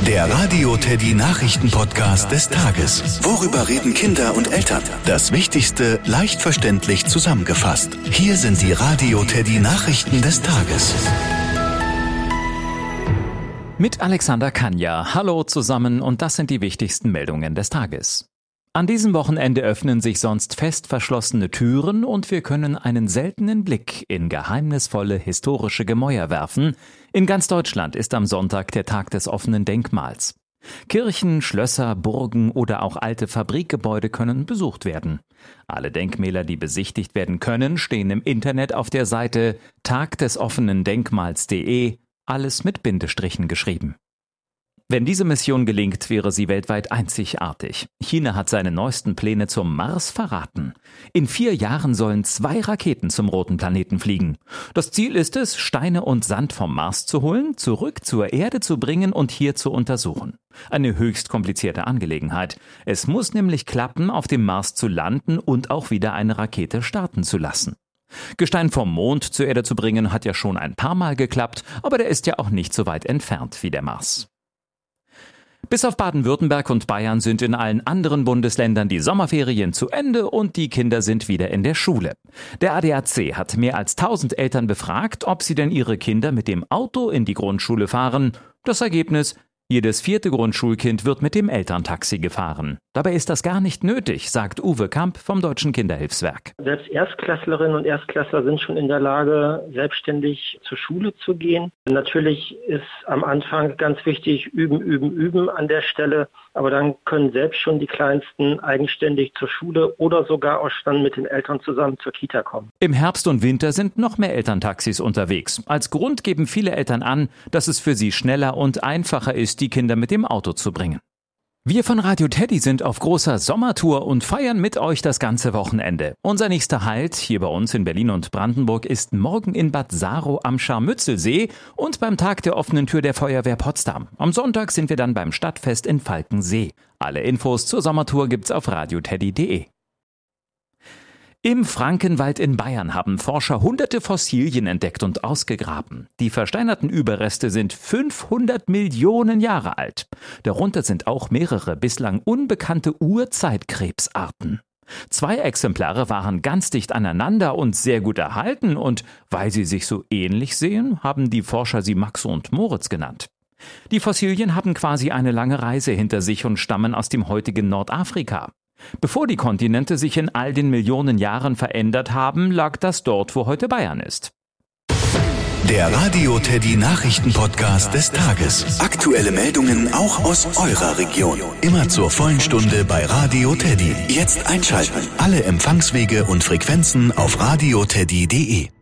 Der Radio Teddy Nachrichten-Podcast des Tages. Worüber reden Kinder und Eltern? Das Wichtigste leicht verständlich zusammengefasst. Hier sind die Radio Teddy Nachrichten des Tages. Mit Alexander Kanja. Hallo zusammen und das sind die wichtigsten Meldungen des Tages. An diesem Wochenende öffnen sich sonst fest verschlossene Türen und wir können einen seltenen Blick in geheimnisvolle historische Gemäuer werfen. In ganz Deutschland ist am Sonntag der Tag des offenen Denkmals. Kirchen, Schlösser, Burgen oder auch alte Fabrikgebäude können besucht werden. Alle Denkmäler, die besichtigt werden können, stehen im Internet auf der Seite tagdesoffenendenkmals.de, alles mit Bindestrichen geschrieben. Wenn diese Mission gelingt, wäre sie weltweit einzigartig. China hat seine neuesten Pläne zum Mars verraten. In 4 Jahren sollen 2 Raketen zum roten Planeten fliegen. Das Ziel ist es, Steine und Sand vom Mars zu holen, zurück zur Erde zu bringen und hier zu untersuchen. Eine höchst komplizierte Angelegenheit. Es muss nämlich klappen, auf dem Mars zu landen und auch wieder eine Rakete starten zu lassen. Gestein vom Mond zur Erde zu bringen, hat ja schon ein paar Mal geklappt, aber der ist ja auch nicht so weit entfernt wie der Mars. Bis auf Baden-Württemberg und Bayern sind in allen anderen Bundesländern die Sommerferien zu Ende und die Kinder sind wieder in der Schule. Der ADAC hat mehr als 1000 Eltern befragt, ob sie denn ihre Kinder mit dem Auto in die Grundschule fahren. Das Ergebnis: jedes 4. Grundschulkind wird mit dem Elterntaxi gefahren. Dabei ist das gar nicht nötig, sagt Uwe Kamp vom Deutschen Kinderhilfswerk. Selbst Erstklässlerinnen und Erstklässler sind schon in der Lage, selbstständig zur Schule zu gehen. Natürlich ist am Anfang ganz wichtig, üben an der Stelle. Aber dann können selbst schon die Kleinsten eigenständig zur Schule oder sogar auch schon mit den Eltern zusammen zur Kita kommen. Im Herbst und Winter sind noch mehr Elterntaxis unterwegs. Als Grund geben viele Eltern an, dass es für sie schneller und einfacher ist, die Kinder mit dem Auto zu bringen. Wir von Radio Teddy sind auf großer Sommertour und feiern mit euch das ganze Wochenende. Unser nächster Halt hier bei uns in Berlin und Brandenburg ist morgen in Bad Saro am Scharmützelsee und beim Tag der offenen Tür der Feuerwehr Potsdam. Am Sonntag sind wir dann beim Stadtfest in Falkensee. Alle Infos zur Sommertour gibt's auf radioteddy.de. Im Frankenwald in Bayern haben Forscher hunderte Fossilien entdeckt und ausgegraben. Die versteinerten Überreste sind 500 Millionen Jahre alt. Darunter sind auch mehrere bislang unbekannte Urzeitkrebsarten. 2 Exemplare waren ganz dicht aneinander und sehr gut erhalten und weil sie sich so ähnlich sehen, haben die Forscher sie Max und Moritz genannt. Die Fossilien haben quasi eine lange Reise hinter sich und stammen aus dem heutigen Nordafrika. Bevor die Kontinente sich in all den Millionen Jahren verändert haben, lag das dort, wo heute Bayern ist. Der Radio Teddy Nachrichten-Podcast des Tages. Aktuelle Meldungen auch aus eurer Region. Immer zur vollen Stunde bei Radio Teddy. Jetzt einschalten. Alle Empfangswege und Frequenzen auf radioteddy.de.